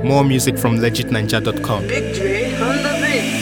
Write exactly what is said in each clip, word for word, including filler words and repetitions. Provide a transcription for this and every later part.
More music from legit ninja dot com. Victory on the beat.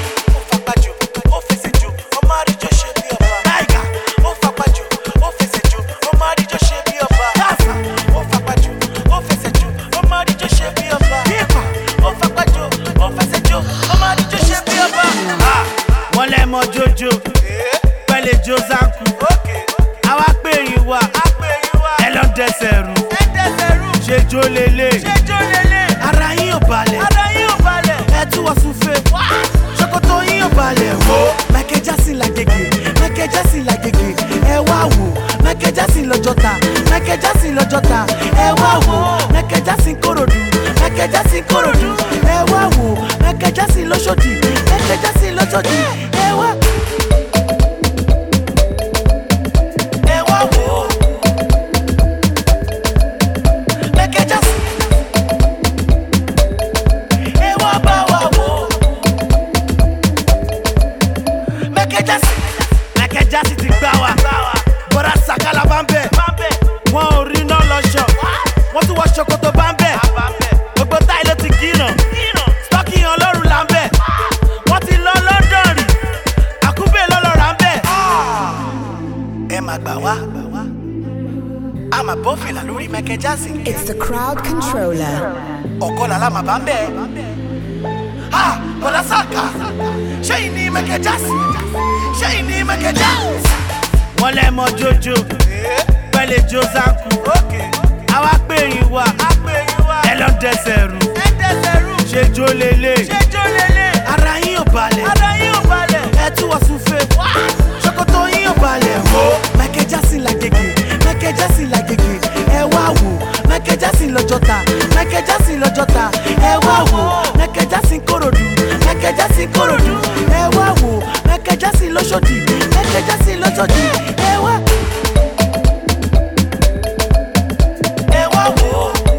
Mo jojo pẹ̀lẹ́ jozaku àwa pè yín wá ẹ lọ dẹsẹ̀rù ṣe jó lélẹ̀ ara yín ò balẹ̀ ẹ tú wọ́n súnfẹ́ ṣòkòtò yín ò balẹ̀ wò Michael Jackson làgègè Michael Jackson làgègè ẹ wá wò Michael Jackson lọ́jọ́ta Michael Jackson lọ́jọ́ta ẹ wá wò Michael Jackson kòròdú Michael Jackson kòròdú ẹ wá wò Michael Jackson lọ́ṣọ́dì Michael Jackson lọ́ṣọ́dì. Michael Jackson ti gbá wa bọ́dá sàkálà bá ń bẹ̀ wọ́n ò rí náà lọ́ṣọ̀ wọ́n tún wọ ṣòkòtò bá ń bẹ̀ gbogbo táì ló ti gíràn stọ́kì ọlọ́run là ń bẹ̀ wọ́n ti lọ London rí àkúbè lọ́lọ́ra ń bẹ̀. ẹ má gbà wá a máa bọ́ fìlà lórí Michael Jackson. It's the crowd controller. ọ̀kọ́ làlá màá bá ń bẹ̀ bọ́dá sàkà ṣé ìní Michael Jackson ṣé ìní Michael Jackson. wọ́n lẹ́ mọ jojo pẹ̀lẹ́ jozaku àwa pè yín wá ẹ lọ dẹsẹ̀rù ṣe jó lélẹ̀ ara yín ò balẹ̀ ẹ tú wọ́n súnfẹ́ ṣòkòtò yín ò balẹ̀ wò Michael Jackson làgègè Michael Jackson làgègè ẹ wá wò Michael Jackson lọ́jọ́ta Michael Jackson lọ́jọ́ta ẹ wá wò Michael Jackson kòròdú Michael Jackson kòròdú ẹ wá wò Michael Jackson lọ́ṣọ́dì Michael Jackson lọ́ṣọ́dì ẹ wá. ẹ wá wò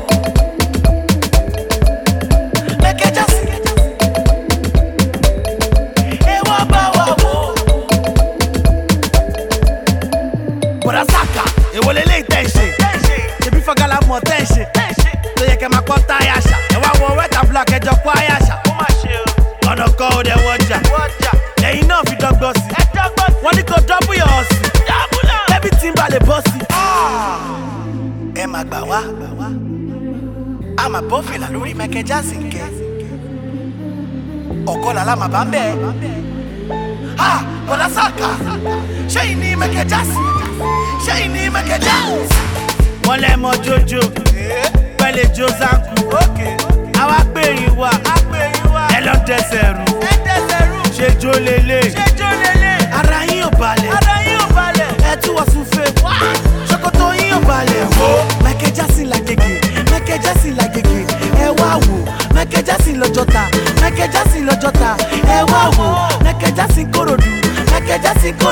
Michael Jackson ẹ wá bá wa wò. bọ̀dá sàkà èwo lélẹ́yìí tẹ̀ ń ṣe ṣebí fọ́gálà mọ̀ tẹ̀ ń ṣe tó yẹ kẹ́ máa kọ́ táyà ṣá ẹ wá wọ wẹ́tà block ẹjọ́ kó àyà ṣá ọ̀nà kan ò dẹ̀ wọ́jà ẹ̀yin náà fi dọ́gbọ́n sí wọ́n ní kò dọ́bù yọ̀ ọ́ sí ẹbí tí ń bá lè bọ́ sí. ẹ má gbà wá a máa bọ́ fìlà lórí Michael Jackson kẹ́ ọ̀kọ́ làlá màá bá ń bẹ̀ bọ́dá sàkà ṣé ìní Michael Jackson ṣé ìní Michael Jackson. wọ́n lẹ́ mọ jojo pẹ̀lẹ́ jozaku àwa pè yín wá ẹ lọ dẹsẹ̀rù ṣe jó lélẹ̀ ara yín ò balẹ̀ ẹ tú wọ́n súnfẹ́ ṣòkòtò yín ò balẹ̀ wò Michael Jackson làgègè Michael Jackson làgègè ẹ wá wò Michael Jackson lọ́jọ́ta Michael Jackson lọ́jọ́ta ẹ wá wò Michael Jackson kòròdú Michael Jackson kòròdú.